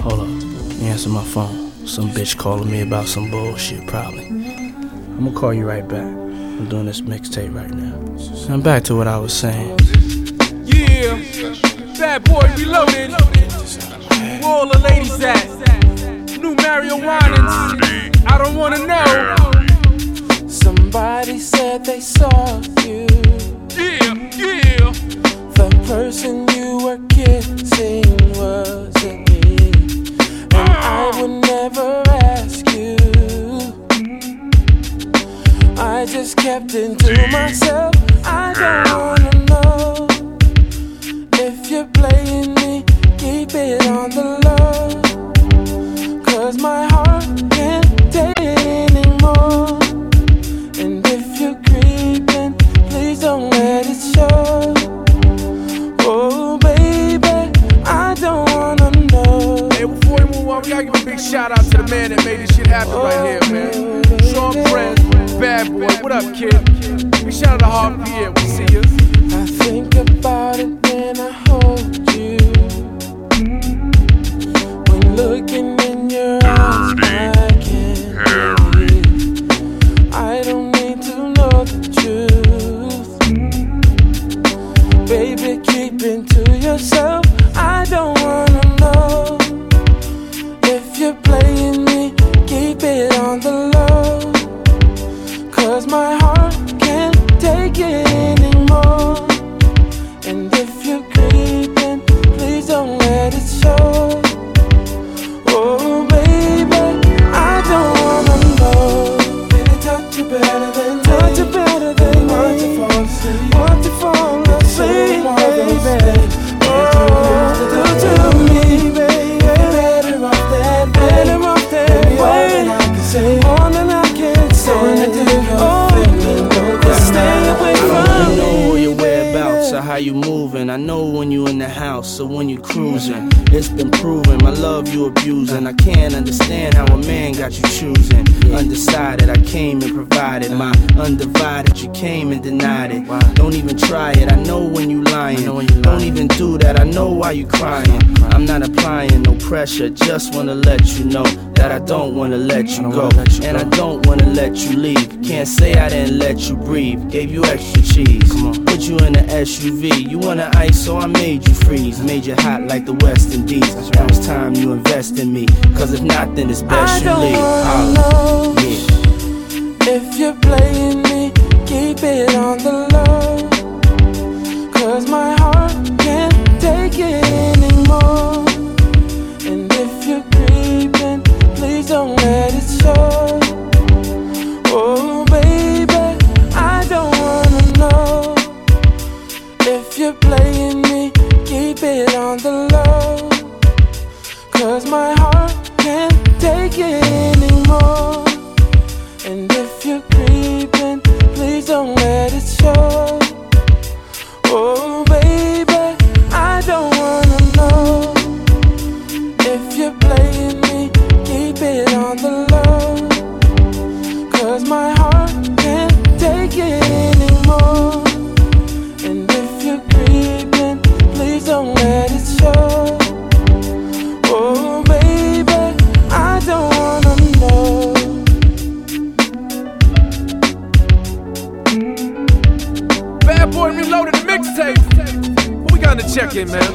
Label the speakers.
Speaker 1: Hold up, answer my phone. Some bitch calling me about some bullshit, probably. I'm gonna call you right back. I'm doing this mixtape right now. I'm back to what I was saying.
Speaker 2: Yeah, Bad Boy Reloaded. Where all the ladies at? New Mario Winans. I don't wanna know.
Speaker 3: Somebody said they saw you.
Speaker 2: Yeah, yeah.
Speaker 3: The person you were kissing wasn't me. And I would never ask you. I just kept it to myself. I don't wanna know if you're playing me. Keep it on the low, 'cause my heart can't take it anymore. And if you're creeping, please don't let it show. Oh baby, I don't wanna know.
Speaker 2: Hey, before we move on, we gotta give a big shout out to the man that made this shit happen right here, man. Sean Friends, Bad Boy, what up, kid? Big shout out to Hard P, we see you.
Speaker 3: I think about it when I hold you. When looking in your eyes, I can't breathe. I don't need to know the truth. Baby, keep it to yourself. I don't wanna know if you're playing me. Keep it on the low, 'cause my heart can't take it anymore. And if you're creeping, please don't let it show. Oh baby, I don't wanna know. Baby, touch you better than me. Touch you better than me. Want to fall asleep. Want to fall asleep, baby. Oh, do to me, baby. Better off that way. Better off that way. More than I can say. Stay away from me.
Speaker 1: I know your whereabouts or how you moving. I know when you in the house or when you cruising. It's been proven, my love you abusing. I can't understand how a man got you choosing. Undecided, I came and provided. My undivided, you came and denied it. Don't even try it, I know when you lying. Don't even do that, I know why you crying. I'm not applying no pressure, just wanna let you know that I don't wanna let you go. And I don't wanna let you leave. Can't say I didn't let you breathe. Gave you extra cheese, put you in an SUV. You wanna ice, so I made you freeze. Made you hot like the West Indies. Now it's time you invest in me, 'cause if not, then it's best you leave.
Speaker 3: I don't wanna know if you're playing me. Keep it on the low, 'cause my heart can't take it anymore. And if you're creeping, please don't let it show. Oh baby, I don't wanna know if you're playing me. Keep it on the low, 'cause my heart can't take it anymore. And if you're creeping, please don't let it show. Oh baby, I don't wanna know if you're playing me. Keep it on the low, 'cause my heart can't take it anymore. And if you're creeping, please don't let it show. Oh baby, I don't wanna know.
Speaker 2: Bad Boy Reloaded the mixtape. What we got to check in, man?